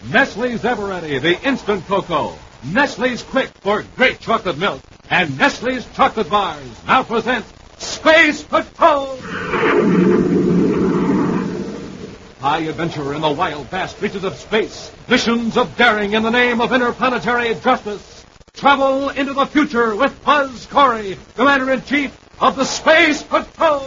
Nestle's Ever-Ready, the instant cocoa. Nestle's Quick for great chocolate milk. And Nestle's chocolate bars now present Space Patrol! High adventure in the wild, vast reaches of space. Missions of daring in the name of interplanetary justice. Travel into the future with Buzz Corey, Commander-in-Chief of the Space Patrol!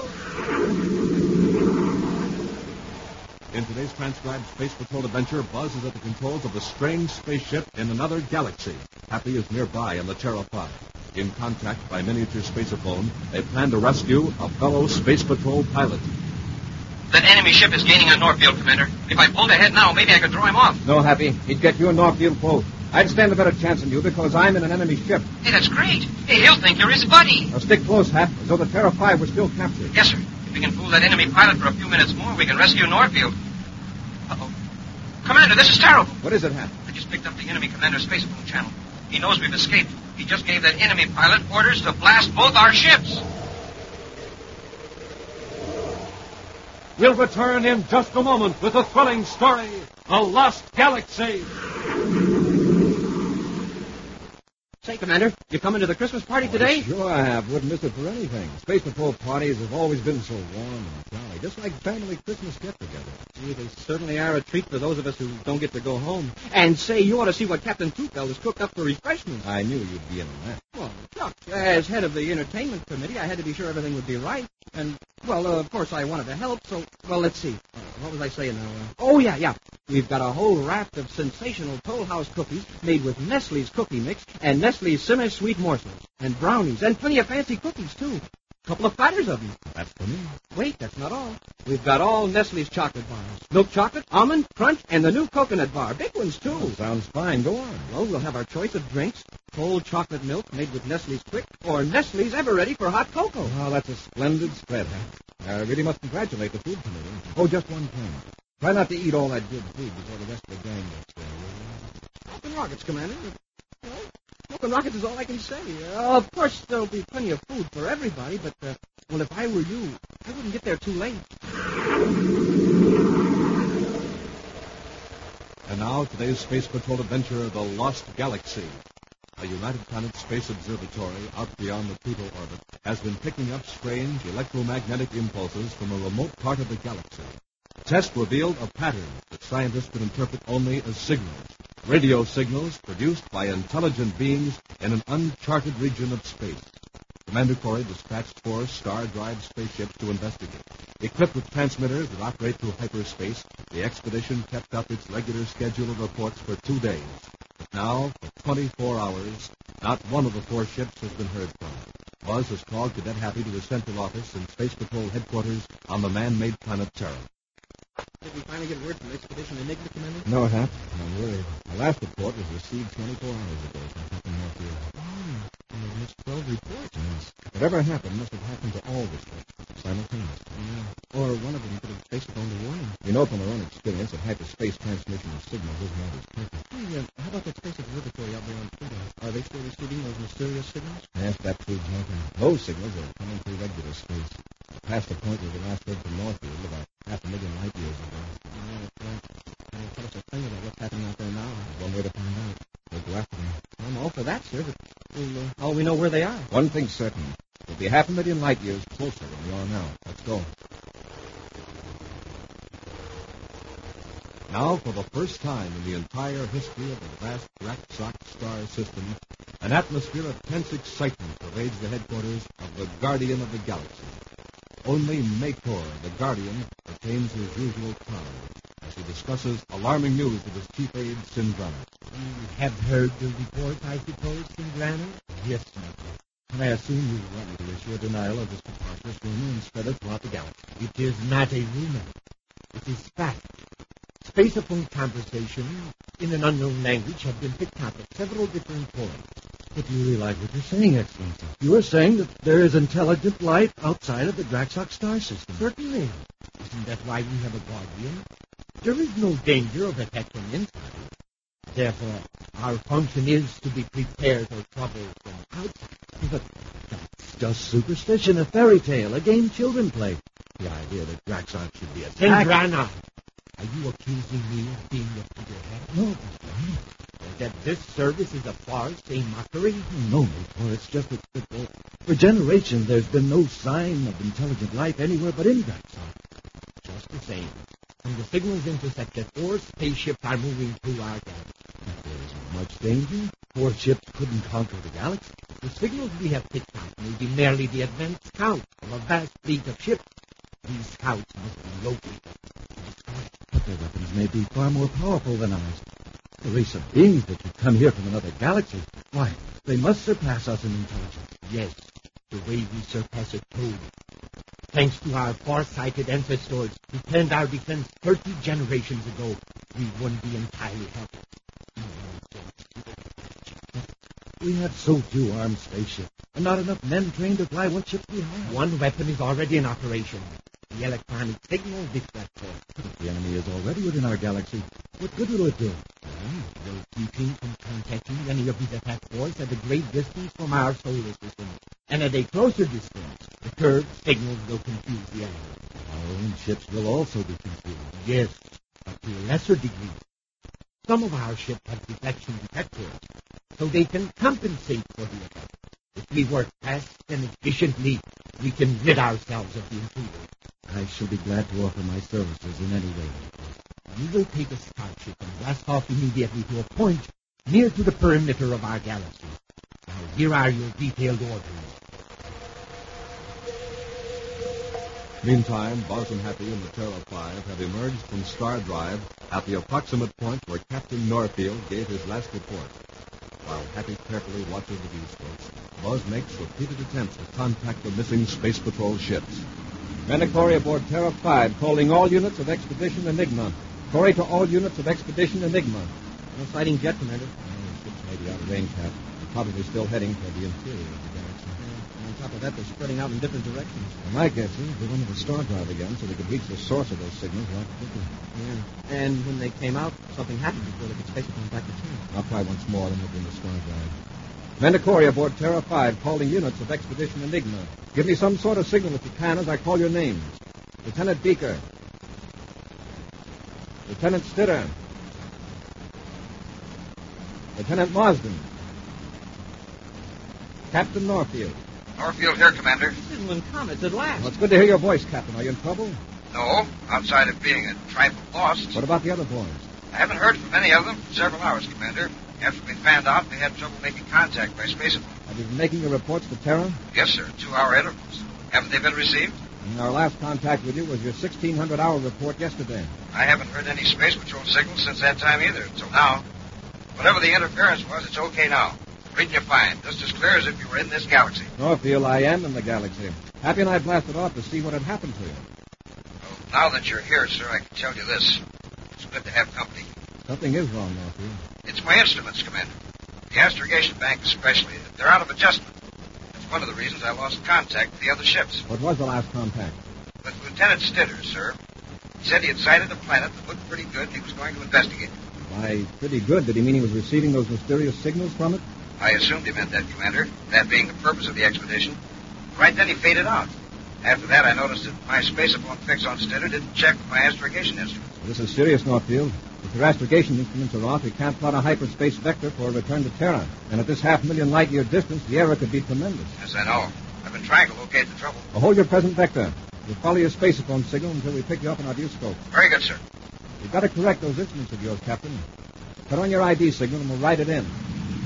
In today's transcribed Space Patrol adventure, Buzz is at the controls of the strange spaceship in another galaxy. Happy is nearby in the Terra 5. In contact by miniature spaceophone, they plan to rescue a fellow Space Patrol pilot. That enemy ship is gaining on Northfield, Commander. If I pulled ahead now, maybe I could throw him off. No, Happy. He'd get you and Northfield both. I'd stand a better chance than you because I'm in an enemy ship. Hey, that's great. Hey, he'll think you're his buddy. Now stick close, Hap, as though the Terra 5 were still captured. Yes, sir. If we can fool that enemy pilot for a few minutes more, we can rescue Northfield. Uh-oh. Commander, this is terrible. What is it, Hap? I just picked up the enemy commander's spacephone channel. He knows we've escaped. He just gave that enemy pilot orders to blast both our ships. We'll return in just a moment with a thrilling story, A Lost Galaxy. Say, Commander, you coming to the Christmas party today? Sure I have. Wouldn't miss it for anything. Space Patrol parties have always been so warm and jolly, just like family Christmas get-together. Gee, they certainly are a treat for those of us who don't get to go home. And say, you ought to see what Captain Toothbell has cooked up for refreshments. I knew you'd be in on that. Well, Chuck, as head of the entertainment committee, I had to be sure everything would be right. And, well, of course, I wanted to help, so, well, let's see. What was I saying now? Oh, yeah. We've got a whole raft of sensational Toll House cookies made with Nestle's Cookie Mix and Nestle's semi-sweet morsels and brownies and plenty of fancy cookies, too. A couple of platters of them. That's for me. Wait, that's not all. We've got all Nestle's chocolate bars. Milk chocolate, almond, crunch, and the new coconut bar. Big ones, too. Oh, sounds fine. Go on. Well, we'll have our choice of drinks. Cold chocolate milk made with Nestle's Quick or Nestle's Ever-Ready for hot cocoa. Oh, that's a splendid spread, Hap. I really must congratulate the food committee. Oh, just one thing. Try not to eat all that good food before the rest of the gang gets there. Smoking rockets, Commander. Well, smoking rockets is all I can say. Of course, there'll be plenty of food for everybody, but, well, if I were you, I wouldn't get there too late. And now, today's Space Patrol adventure, The Lost Galaxy. A United Planets Space Observatory out beyond the Pluto orbit has been picking up strange electromagnetic impulses from a remote part of the galaxy. Tests revealed a pattern that scientists could interpret only as signals. Radio signals produced by intelligent beings in an uncharted region of space. Commander Corey dispatched 4 star-drive spaceships to investigate. Equipped with transmitters that operate through hyperspace, the expedition kept up its regular schedule of reports for 2 days. But now, for 24 hours, not one of the 4 ships has been heard from. Buzz has called Cadet Happy to his central office in Space Patrol headquarters on the man-made planet Terra. Did we finally get word from Expedition Enigma, Commander? No, Hap. I'm worried. The last report was received 24 hours ago from Captain Northfield. Oh, we missed 12 reports. Yes. Whatever happened must have happened to all the ships simultaneously. Yeah. Or one of them could have spacephoned a warning. You know from our own experience that hyperspace transmission of signals isn't always perfect. Hey, how about that space observatory out there on Pluto? Are they still receiving those mysterious signals? Yes, that proves nothing. Those signals are coming through regular space. Past the point where we last heard from Northfield about 500,000 light years ago. Yeah, that's right. Can you tell us a thing about what's happening out there now? One way to find out. We'll go after them. I'm all for that, sir, but how will we know where they are? One thing's certain. We'll be 500,000 light years closer than we are now. Let's go. Now, for the first time in the entire history of the vast Draxox star system, an atmosphere of tense excitement pervades the headquarters of the Guardian of the Galaxy. Only Makor, the Guardian, retains his usual calm as he discusses alarming news with his chief aide, Sindrana. You have heard the report, I suppose, Sindrana? Yes, Michael. I assume you want me to issue a denial of this preposterous rumor and spread it throughout the galaxy. It is not a rumor. It is fact. Spaceophone conversation in an unknown language have been picked up at several different points. But do you realize what you're saying, Excellency? You are saying that there is intelligent life outside of the Draxox star system. Certainly. Isn't that why we have a guardian? There is no danger of attack from inside. Therefore, our function is to be prepared for trouble from outside. But that's just superstition, a fairy tale, a game children play. The idea that Draxox should be attacked... Sindrana, I Are you accusing me of being a figurehead? No, Or that this service is a farce, a mockery? no, Mayport. It's just that for generations there's been no sign of intelligent life anywhere but in Graxar. Just the same. When the signals intersect that 4 spaceships are moving through our galaxy. There isn't much danger. 4 ships couldn't conquer the galaxy. The signals we have picked out may be merely the advance scouts of a vast fleet of ships. These scouts must be located. But their weapons may be far more powerful than ours. The race of beings that could come here from another galaxy, why, they must surpass us in intelligence. Yes, the way we surpass a toad. Thanks to our far-sighted ancestors who planned our defense 30 generations ago, we wouldn't be entirely helpless. We have so few armed spaceships, and not enough men trained to fly what ships we have. One weapon is already in operation. The electronic signal deflector. If the enemy is already within our galaxy, what good will it do? It will keep him from contacting any of his attack force at a great distance from our solar system. And at a closer distance, the curved signals will confuse the enemy. Our own ships will also be confused. Yes, but to a lesser degree. Some of our ships have deflection detectors, so they can compensate for the effect. If we work fast and efficiently, we can rid ourselves of the intruder. I shall be glad to offer my services in any way. You will take a starship and blast off immediately to a point near to the perimeter of our galaxy. Now, here are your detailed orders. Meantime, Buzz and Happy and the Terra 5 have emerged from Star Drive at the approximate point where Captain Norfield gave his last report. While Happy carefully watches the viewscopes, Buzz makes repeated attempts to contact the missing Space Patrol ships. Mandatory aboard Terra 5, calling all units of Expedition Enigma. Corey to all units of Expedition Enigma. No sighting jet, Commander. Ships may be out of range, Cap. They're probably still heading toward the interior of the galaxy. And on top of that, they're spreading out in different directions. Well, my guess is they went to the Star Drive again so they could reach the source of those signals right quickly. Yeah. And when they came out, something happened before they could space upon back to Terra. I'll try once more and look in the Star Drive. Mandatory aboard Terra 5, calling units of Expedition Enigma. Give me some sort of signal if you can as I call your names. Lieutenant Beaker. Lieutenant Stitter. Lieutenant Marsden. Captain Norfield. Norfield here, Commander. Signal Comets at last. Well, it's good to hear your voice, Captain. Are you in trouble? No, outside of being a trifle lost. What about the other boys? I haven't heard from any of them for several hours, Commander. After we found out, they had trouble making contact by spaceable. Have you been making your reports to Terra? Yes, sir. 2-hour intervals. Haven't they been received? Our last contact with you was your 1,600-hour report yesterday. I haven't heard any Space Patrol signals since that time either, until now. Whatever the interference was, it's okay now. Reading you fine, just as clear as if you were in this galaxy. Norfield, I am in the galaxy. Happy and I blasted off to see what had happened to you. Well, now that you're here, sir, I can tell you this. It's good to have company. Something is wrong, Norfield. It's my instruments, Commander. The astrogation bank especially. They're out of adjustment. That's one of the reasons I lost contact with the other ships. What was the last contact? With Lieutenant Stitter, sir. He said he had sighted a planet that looked pretty good and he was going to investigate it. By pretty good, did he mean he was receiving those mysterious signals from it? I assumed he meant that, Commander, that being the purpose of the expedition. Right then he faded out. After that, I noticed that my spaceable fix on Stitter didn't check with my astrogation instruments. This is serious, Norfield. If your astrogation instruments are off, we can't plot a hyperspace vector for a return to Terra. And at this 500,000 light-year distance, the error could be tremendous. Yes, I know. I've been trying to locate the trouble. Well, hold your present vector. We'll follow your spacephone signal until we pick you up on our viewscope. Very good, sir. You've got to correct those instruments of yours, Captain. Put on your ID signal and we'll write it in.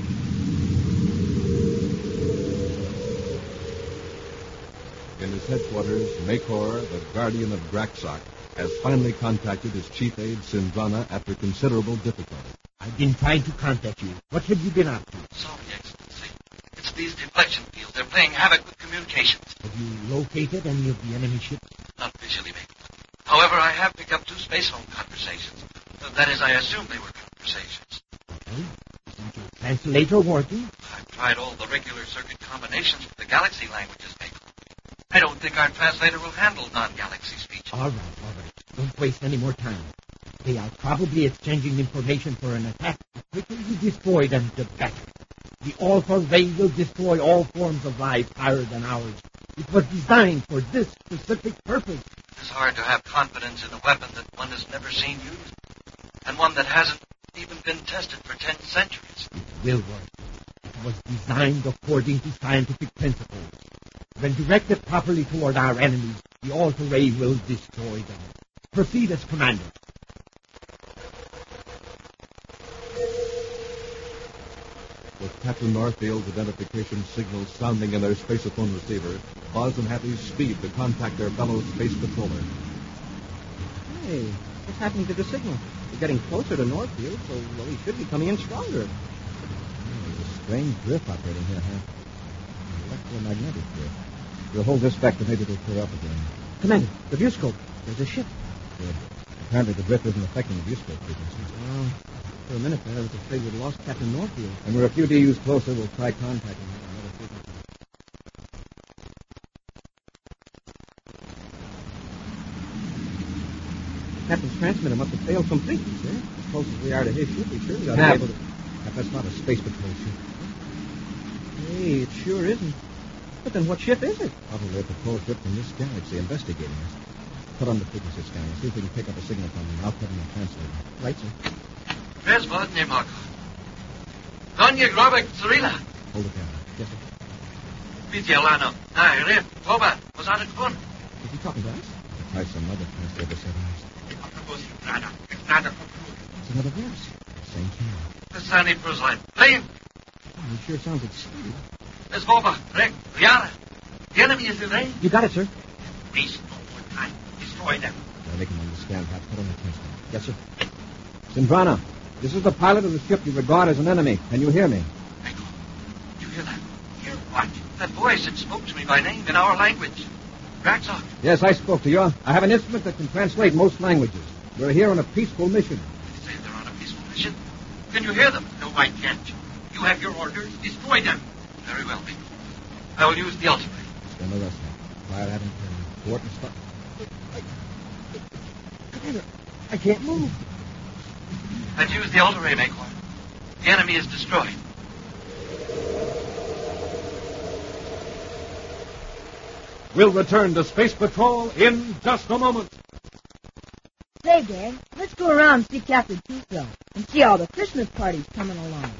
In his headquarters, Makor, the guardian of Graxok, has finally contacted his chief aide, Sindrana, after considerable difficulty. I've been trying to contact you. What have you been up to? Sorry, Excellency. It's these deflection fields. They're playing havoc with communications. Have you located any of the enemy ships? Not visually, maybe. However, I have picked up 2 space phone conversations. That is, I assume they were conversations. Okay. Isn't your translator working? I've tried all the regular circuit combinations for the galaxy languages, Mabel. I don't think our translator will handle non-galaxy speech. All right. Don't waste any more time. They are probably exchanging information for an attack. The quicker you destroy them, the better. The Alpha Ray will destroy all forms of life higher than ours. It was designed for this specific purpose. It's hard to have confidence in a weapon that one has never seen used, and one that hasn't even been tested for 10 centuries. It will work. It was designed according to scientific principles. When directed properly toward our enemies, the Alter Ray will destroy them. Proceed as commanded. With Captain Northfield's identification signal sounding in their spaceophone receiver, Buzz and Happy speed to contact their fellow space patroller. Hey, what's happening to the signal? We're getting closer to Northfield, so well, he should be coming in stronger. There's a strange drift operating here, huh? Electromagnetic drift. We'll hold this back, maybe it'll clear up again. Commander, the viewscope. There's a ship. Good. Apparently the drift isn't affecting the viewscope frequency. Well, for a minute there, I was afraid we'd lost Captain Northfield. When we're a few DUs closer, we'll try contacting him on another frequency. The captain's transmitter must have failed completely, sir. As close as we are to his ship, we surely ought to Now, be able to... that's not a space patrol ship. Hey, it sure isn't. But then what ship is it? Probably a patrol ship from this galaxy investigating us. Put on the frequency scanner. See if we can pick up a signal from them. I'll put in a translator. Right, sir. Bezvodne Marko. Donje Grobek Cyrilla. Hold the camera. Yes, sir. Vidyalano. Ai, Rip, Toba, was out of fun. Is he talking to us? Try some other translator settings. It's another voice. Same channel. Kasani Prusline. Plane. Oh, he sure sounds excited. Bezvoba, Rek, Riara. The enemy is in range. You got it, sir. Waste no more time. Destroy them. I'll make him understand how to put on the translator. Yes, sir. Sindrana, this is the pilot of the ship you regard as an enemy. Can you hear me? Michael, you hear that? Hear what? That voice that spoke to me by name in our language. Raxok. Yes, I spoke to you. I have an instrument that can translate most languages. We're here on a peaceful mission. They say they're on a peaceful mission. Can you hear them? No, I can't. You have your orders. Destroy them. Very well, Michael. I will use the ultimate. Stand the rest now. Fire at him. Port and stop. Commander, I can't move. I've used the Alter Ray, Makor. The enemy is destroyed. We'll return to Space Patrol in just a moment. Say, gang, let's go around and see Captain Tuco and see all the Christmas parties coming along.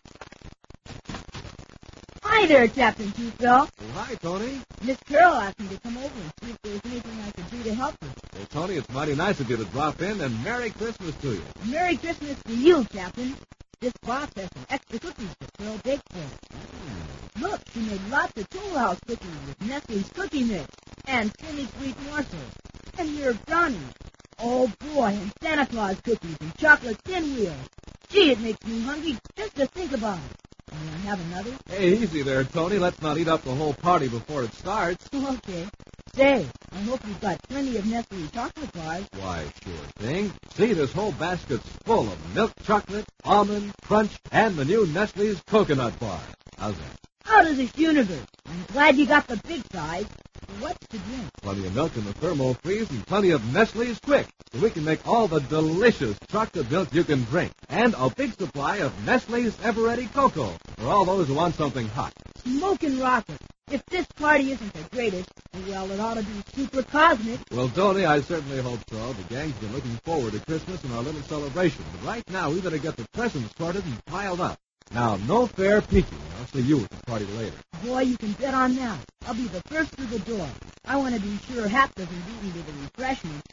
Hi there, Captain Tuco. Oh, hi, Tony. Miss Carol asked me to come over and see if there's anything I could do to help her. Well, Tony, it's mighty nice of you to drop in, and Merry Christmas to you. Merry Christmas to you, Captain. This boss has some extra cookies that Carol baked for us. Look, she made lots of Tool House cookies with Nestle's Cookie Mix and semi-sweet morsels. And here are brownies. Oh, boy, and Santa Claus cookies and chocolate pinwheels. Gee, it makes me hungry just to think about it. You want to have another? Hey, easy there, Tony. Let's not eat up the whole party before it starts. Okay. Say, I hope you've got plenty of Nestle chocolate bars. Why, sure thing. See, this whole basket's full of milk chocolate, almond, crunch, and the new Nestle's coconut bar. How's that? Out of this universe. I'm glad you got the big size. What's to drink? Plenty of milk in the thermo freeze and plenty of Nestle's Quick, so we can make all the delicious chocolate milk you can drink. And a big supply of Nestle's Ever-Ready Cocoa for all those who want something hot. Smokin' rocket. If this party isn't the greatest, well, it ought to be super cosmic. Well, Tony, I certainly hope so. The gang's been looking forward to Christmas and our little celebration. But right now, we better get the presents sorted and piled up. Now, no fair peeking. I'll see you at the party later. Boy, you can bet on that. I'll be the first through the door. I want to be sure Hap doesn't beat me to the refreshments.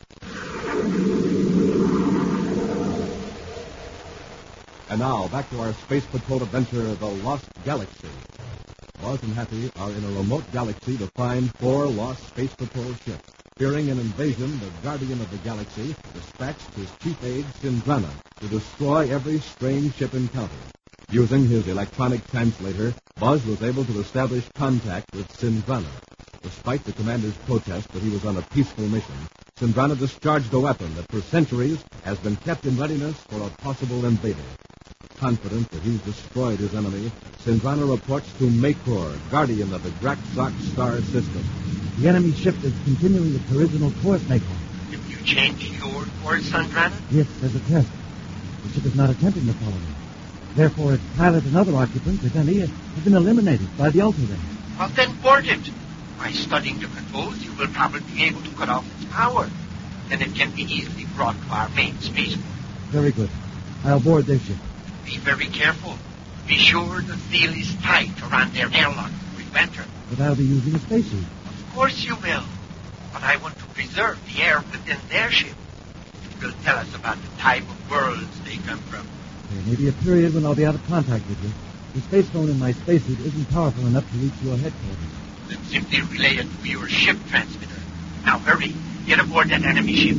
And now, back to our Space Patrol adventure, The Lost Galaxy. Buzz and Happy are in a remote galaxy to find 4 lost Space Patrol ships. Fearing an invasion, the Guardian of the Galaxy dispatched his chief aide, Sindrana, to destroy every strange ship encountered. Using his electronic translator, Buzz was able to establish contact with Sindrana. Despite the commander's protest that he was on a peaceful mission, Sindrana discharged a weapon that for centuries has been kept in readiness for a possible invader. Confident that he's destroyed his enemy, Sindrana reports to Makor, guardian of the Graxok star system. The enemy ship is continuing its original course, Makor. If you change your course, Sandrana? Yes, as a test. The ship is not attempting to follow me. Therefore, its pilot and other occupants, if any, have been eliminated by the Alter Ray. Well, then board it. By studying the controls, you will probably be able to cut off its power. Then it can be easily brought to our main spaceport. Very good. I'll board their ship. Be very careful. Be sure the seal is tight around their airlock to prevent her. But I'll be using a spacesuit. Of course you will. But I want to preserve the air within their ship. It will tell us about the type of worlds they come from. There may be a period when I'll be out of contact with you. The space phone in my spacesuit isn't powerful enough to reach your headquarters. Then simply relay it to your ship transmitter. Now hurry. Get aboard that enemy ship.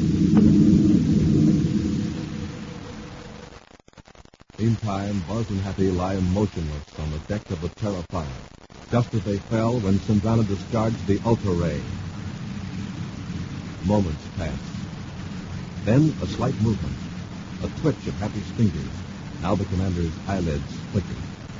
Meantime, Buzz and Happy lie motionless on the deck of the Terra-Fire, just as they fell when Sindrana discharged the Ultra Ray. Moments pass. Then a slight movement, a twitch of Happy's fingers. Now the commander's eyelids flicker.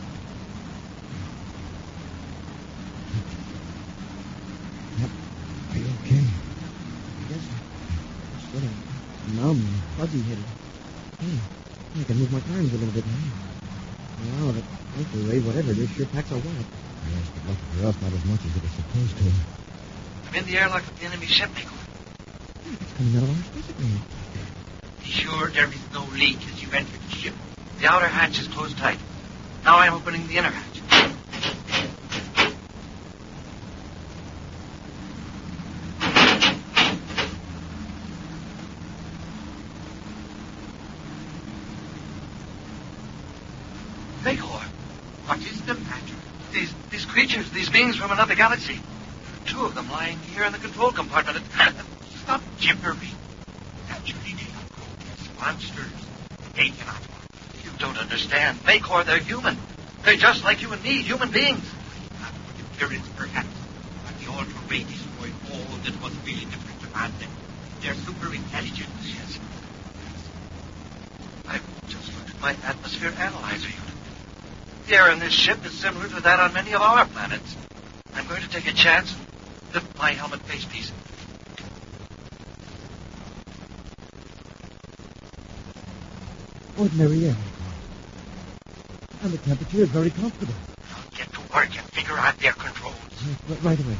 Are you okay? Yes, I'm sort of numb and fuzzy-headed. Hey, I can move my arms a little bit now. Wow, that Ultra Ray, whatever it is, sure packs a wallop. Yes, but lucky for us, not as much as it was supposed to. I'm in the airlock of the enemy ship, Nico. It's coming out of our space agreement. Be sure there is no leak as you enter the ship. The outer hatch is closed tight. Now I'm opening the inner hatch. Vacor, what is the matter? These creatures, these beings from another galaxy. Two of them lying here in the control compartment. Stop gibbering. Naturally, they are grotesque monsters. They cannot walk. You don't understand. Vacor, they're human. They're just like you and me, human beings. Not for appearance, perhaps, but the Ultra Ray destroyed all that was really different about them. They're super intelligent, yes. I've just looked at my atmosphere analyzer unit. The air in this ship is similar to that on many of our planets. I'm going to take a chance and lift my helmet facepiece. Ordinary air. And the temperature is very comfortable. Now get to work and figure out their controls. Right away.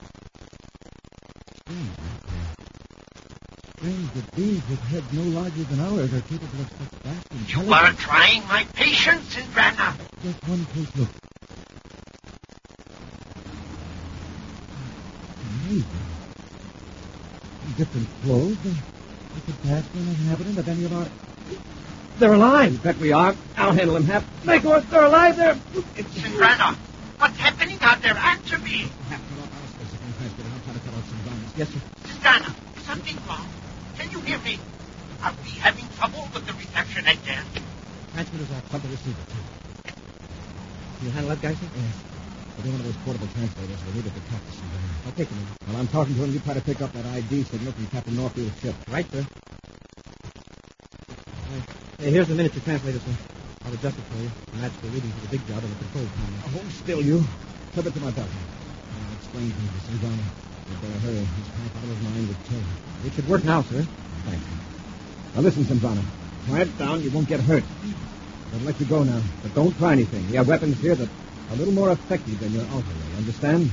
Strange that beings with heads no larger than ours are capable of such vast intelligence. You are trying my patience, Sindrana. Just one close look. Amazing. Different clothes. They could pass for an inhabitant of any of our... They're alive. Bet we are. I'll handle them, Hap. Vacor, they're alive. They're... Sindrana, what's happening out there? Answer me. Yes, sir. Sindrana, is something wrong? Can you hear me? Are we having trouble with the reception again? Transmitter's off. Plug the receiver, too. Can you handle that, Geisler? Yes. We'll do one of those portable translators. We needed to talk to somebody. Okay, Commander. While I'm talking to him, you try to pick up that ID signal from Captain Norfield's ship. Right, sir. Hey, here's the miniature translator, sir. I'll adjust it for you. Match the reading to the big job on the control panel. Hold still, you. Clip it to my belt. I'll explain things to Sindrana. You better hurry. He's half out of his mind with terror. It should work now, sir. Thanks. Now listen, Sindrana. Quiet down. You won't get hurt. I'll let you go now. But don't try anything. We have weapons here that are a little more effective than your Ultra Ray. Understand?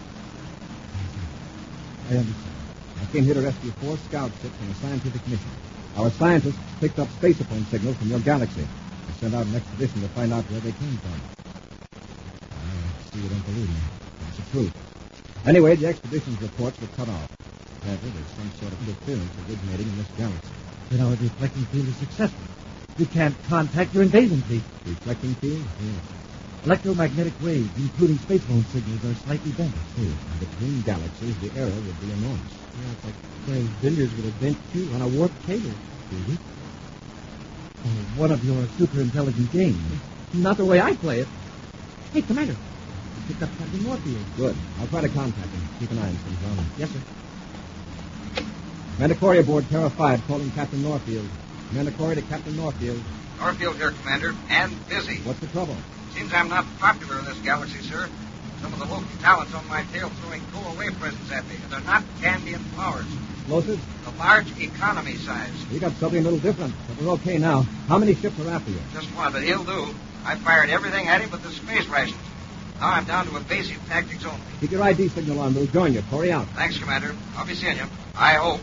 I understand. I came here to rescue 4 scout ships on a scientific mission. Our scientists picked up space-phone signals from your galaxy. They sent out an expedition to find out where they came from. I see you don't believe me. That's the truth. Anyway, the expedition's reports were cut off. Apparently, there's some sort of interference originating in this galaxy. Then our reflecting field is successful. We can't contact your invasion fleet. Reflecting field? Yes. Electromagnetic waves, including spacephone signals, are slightly bent. Yes. Between galaxies, the error would be enormous. Yeah, it's like playing billiards with a bent cue on a warped cable. Really? Oh, one of your super-intelligent games. Not the way I play it. Hey, Commander. I picked up Captain Norfield. Good. I'll try to contact him. Keep an eye on things. Yes, sir. Commander Corey aboard Terra 5 calling Captain Norfield. Commander Corey to Captain Norfield. Norfield here, Commander, and busy. What's the trouble? Seems I'm not popular in this galaxy, sir. Some of the local talents on my tail throwing go-away presents at me, and they're not candy and flowers. Explosives? The large economy size. We got something a little different, but we're okay now. How many ships are after you? Just one, but he'll do. I fired everything at him but the space rations. Now I'm down to evasive tactics only. Keep your ID signal on. We'll join you. Corey out. Thanks, Commander. I'll be seeing you. I hope.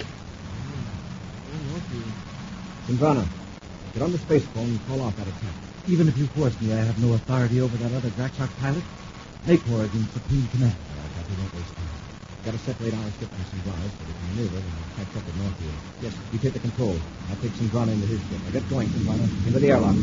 Sindrana, get on the space phone and call off that attack. Even if you force me, I have no authority over that other Draxock pilot. Nakor is in supreme command. We won't waste time. Got to separate our ship from Sindrana's so we can maneuver and catch up with Northfield. Yes, you take the control. I'll take Sindrana into his ship. Now get going, Sindrana. Into the airlock.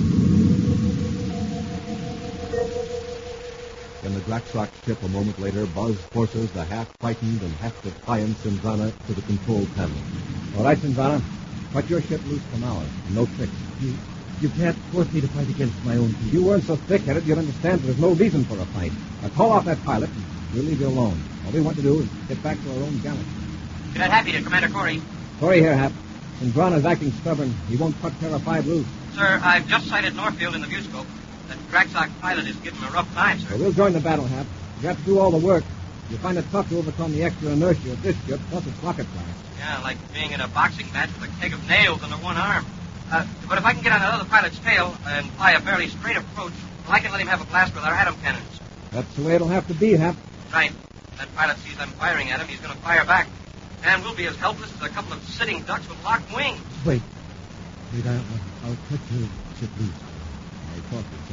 In the Draxock ship a moment later, Buzz forces the half-frightened and half-defiant Sindrana to the control panel. All right, Sindrana. Cut your ship loose from ours. No tricks. You can't force me to fight against my own people. If you weren't so thick-headed, you'd understand there's no reason for a fight. Now call off that pilot, and we'll leave you alone. All we want to do is get back to our own galaxy. Cadet Happy to Commander Corey. Corey here, Hap. Sindrana's acting stubborn. He won't cut Terra 5 loose. Sir, I've just sighted Northfield in the viewscope. The Draxock pilot is giving him a rough time, sir. So we'll join the battle, Hap. You have to do all the work. You'll find it tough to overcome the extra inertia of this ship, plus its rocket class. Yeah, like being in a boxing match with a keg of nails under one arm. But if I can get on that other pilot's tail and fly a fairly straight approach, well, I can let him have a blast with our atom cannons. That's the way it'll have to be, Hap. Right. That pilot sees I'm firing at him, he's going to fire back. And we'll be as helpless as a couple of sitting ducks with locked wings. Wait, I'll cut your ship loose. I'll talk to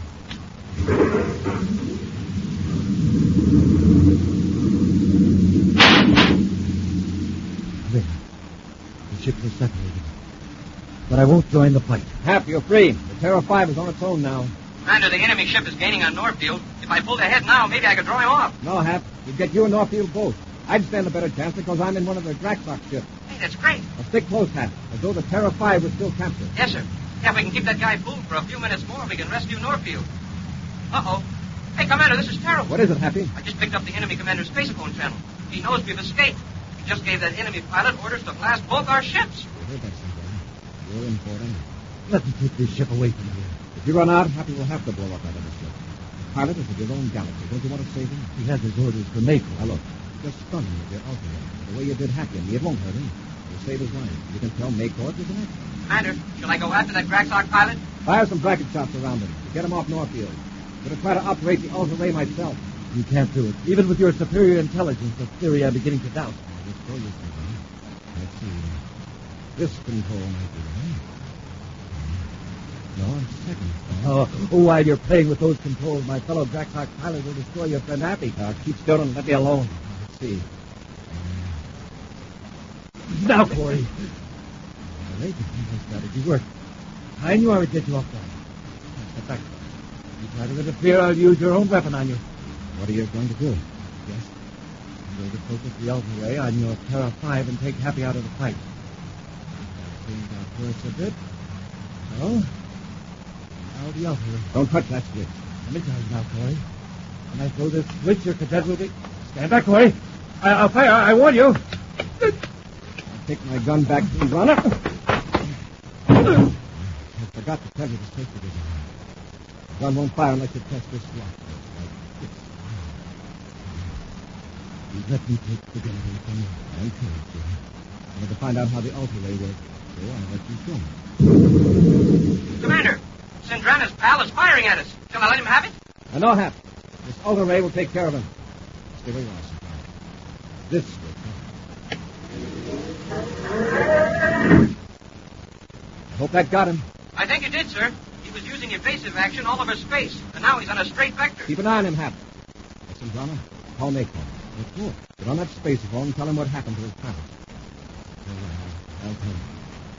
There. The ships are separated. But I won't join the fight. Hap, you're free. The Terra 5 is on its own now. Commander, the enemy ship is gaining on Northfield. If I pulled ahead now, maybe I could draw him off. No, Hap. We'd get you and Northfield both. I'd stand a better chance because I'm in one of the Draxock ships. Hey, that's great. Now stick close, Hap, as though the Terra 5 was still captured. Yes, sir. Yeah, if we can keep that guy fooled for a few minutes more, we can rescue Northfield. Uh-oh. Hey, Commander, this is terrible. What is it, Happy? I just picked up the enemy commander's spacephone channel. He knows we've escaped. He just gave that enemy pilot orders to blast both our ships. You heard that, Sindrana. You're in for it. Let me take this ship away from here. If you run out, Happy will have to blow up that other ship. The pilot is of your own galaxy. Don't you want to save him? He has his orders for Nakor. Now, look, just stun him with your ultimate. The way you did Happy, and it won't hurt him. You'll save his life. You can tell Nakor it was an accident. Commander, shall I go after that Draxock pilot? Fire some bracket shots around him to get him off Northfield. I'm going to try to operate the Ultra Ray myself. You can't do it. Even with your superior intelligence, a theory I'm beginning to doubt. I'll just throw this thing. Let's see. This control might be right. No, second. While you're playing with those controls, my fellow Draxock pilot will destroy your friend Happy. Keep still and let me alone. Let's see. Now, Corey. That strategy worked. I knew I would get you off guard. Step back. You try to interfere, I'll use your own weapon on you. What are you going to do? Yes. I'm going to focus the Ultra Ray on your Terra 5 and take Happy out of the fight. Things got worse a bit. So, now the Ultra Ray. Don't touch that switch. Let me tell you now, Corey. When I throw this switch, your cadet will be... Stand back, Corey. I'll fire. I warn you. I'll take my gun back, Sindrana. I forgot to tell you the safety design. The gun won't fire unless you press this lock. You let me take the gun away from you. I'm curious, sir. I want to find out how the Ultra Ray works, so I'll let you show me. Commander, Sindrana's pal is firing at us. Shall I let him have it? I know, Hap. This Ultra Ray will take care of him. Stay where you are, Sindrana. This will come. I hope that got him. I think it did, sir. He was using evasive action all over space, and now he's on a straight vector. Keep an eye on him, Hap. Sindrana, call Nakor. What for? Get on that space phone and tell him what happened to his pilot. I'll tell him.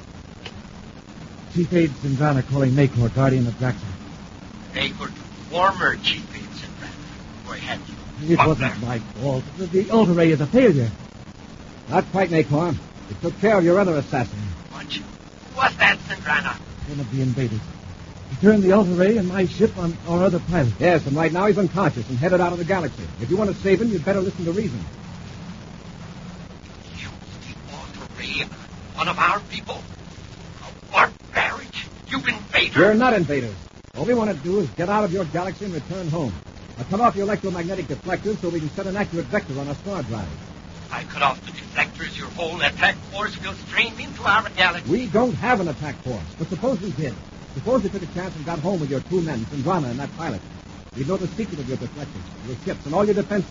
Chief Aide Sindrana calling Nakor, guardian of Draxock. Nakor, former Chief Aide Sindrana. Boy, had you. It wasn't my fault. The Ultra Ray is a failure. Not quite, Nakor. It took care of your other assassin. What? What's that, Sindrana? One of the invaders. He turned the Ultra Ray and my ship on our other pilot. Yes, and right now he's unconscious and headed out of the galaxy. If you want to save him, you'd better listen to reason. Use the Ultra Ray on one of our people? A barbaric! You invaders! We're not invaders. All we want to do is get out of your galaxy and return home. Now cut off your electromagnetic deflectors so we can set an accurate vector on our star drive. I cut off the deflectors, your whole attack force will stream into our galaxy. We don't have an attack force, but suppose we did. Suppose you took a chance and got home with your two men, Sindrana and that pilot. We know the secret of your deflectors, your ships, and all your defenses.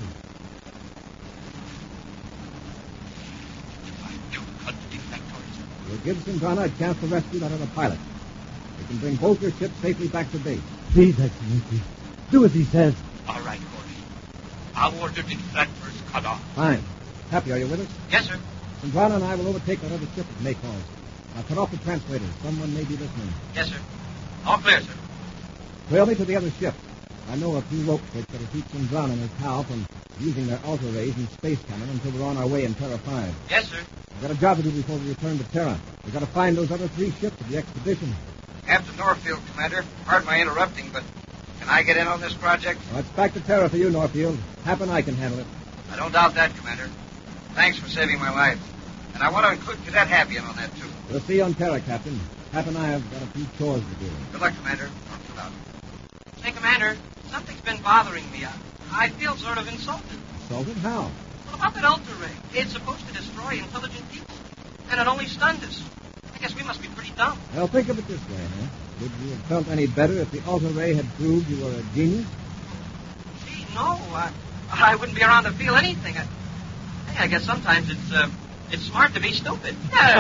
We'll give Sindrana a chance to rescue that other pilot. We can bring both your ships safely back to base. Please, Excellency. Do as he says. All right, Corey. I'll order the deflectors cut off. Fine. Happy, are you with us? Yes, sir. Sindrana and I will overtake that other ship at Maycalls. Now cut off the translators. Someone may be listening. Yes, sir. All clear, sir. Trail me to the other ship. I know a few rope tricks that'll keep Sindrana and his pal from using their altar rays and space cannon until we're on our way in Terra 5. Yes, sir. We've got a job to do before we return to Terra. We've got to find those other 3 ships of the expedition. Captain Norfield, Commander. Pardon my interrupting, but can I get in on this project? Well, it's back to Terra for you, Norfield. Hap and I can handle it. I don't doubt that, Commander. Thanks for saving my life. And I want to include Cadet Happy in on that, too. We'll see you on Terra, Captain. Hap and I have got a few chores to do. Good luck, Commander. Out. Say, Commander, something's been bothering me. I feel sort of insulted. Insulted? How? Well, about that Ultra Ray. It's supposed to destroy intelligent people. And it only stunned us. I guess we must be pretty dumb. Well, think of it this way, huh? Would you have felt any better if the Alta Ray had proved you were a genius? Gee, no. I wouldn't be around to feel anything. I guess sometimes it's smart to be stupid.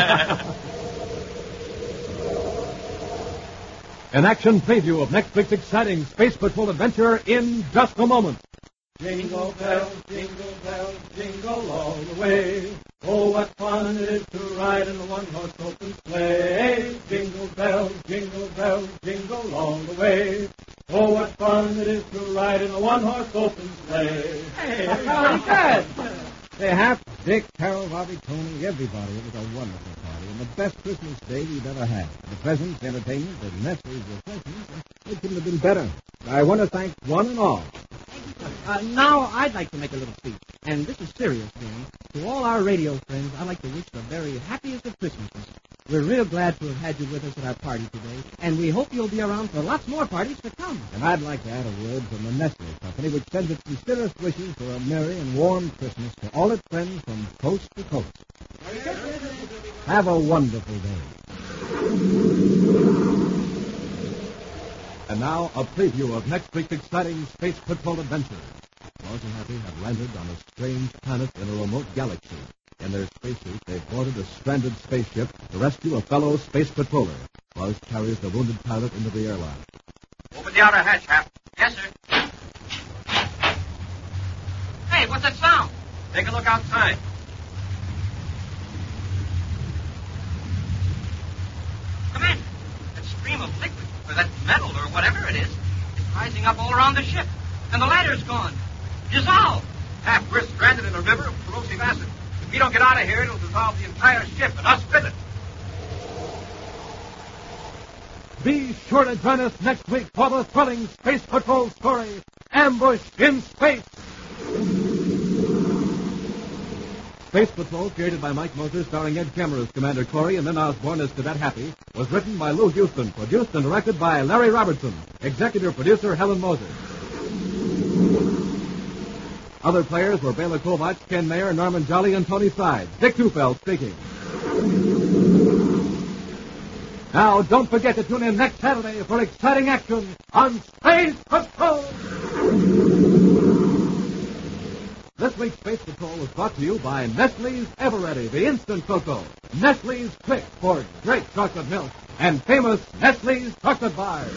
An action preview of next week's exciting Space Patrol adventure in just a moment. Jingle bells, jingle all the way. Oh, what fun it is to ride in a one-horse open sleigh. Jingle bells, jingle all the way. Oh, what fun it is to ride in a one-horse open sleigh. Hey, that's how good. Say, Hap, Dick, Carol, Bobby, Tony, everybody. It was a wonderful party and the best Christmas day we've ever had. The presents, the entertainment, the Nestle's refreshments, it couldn't have been better. I want to thank one and all. Now, I'd like to make a little speech. And this is serious, gang. To all our radio friends, I'd like to wish the very happiest of Christmases. We're real glad to have had you with us at our party today, and we hope you'll be around for lots more parties to come. And I'd like to add a word from the Nestle Company, which sends its sincerest wishes for a merry and warm Christmas to all its friends from coast to coast. Have a wonderful day. And now, a preview of next week's exciting Space Patrol adventure. Buzz and Happy have landed on a strange planet in a remote galaxy. In their spacesuit, they've boarded a stranded spaceship to rescue a fellow space patroller. Buzz carries the wounded pilot into the airlock. Open the outer hatch, Hap. Yes, sir. Hey, what's that sound? Take a look outside. Commander, that stream of liquid, or that metal, or whatever it is rising up all around the ship. And the ladder's gone. Dissolved. Hap, we're stranded in a river of corrosive acid. If we don't get out of here, it'll dissolve the entire ship and us with it. Be sure to join us next week for the thrilling Space Patrol story, Ambushed in Space. Space Patrol, created by Mike Moser, starring Ed Kemmer as Commander Corey and Lynn Osborne as Cadet Happy, was written by Lou Houston, produced and directed by Larry Robertson, executive producer Helen Moser. Other players were Bela Kovacs, Ken Mayer, Norman Jolly, and Tony Sides. Dick Tufeld speaking. Now, don't forget to tune in next Saturday for exciting action on Space Patrol! This week's Space Patrol was brought to you by Nestle's Eveready, the instant cocoa, Nestle's Quick for great chocolate milk, and famous Nestle's chocolate bars.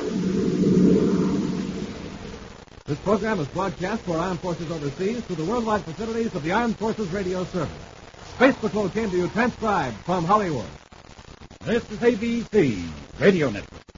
This program is broadcast for Armed Forces overseas through the worldwide facilities of the Armed Forces Radio Service. Space Patrol came to you transcribed from Hollywood. This is ABC Radio Network.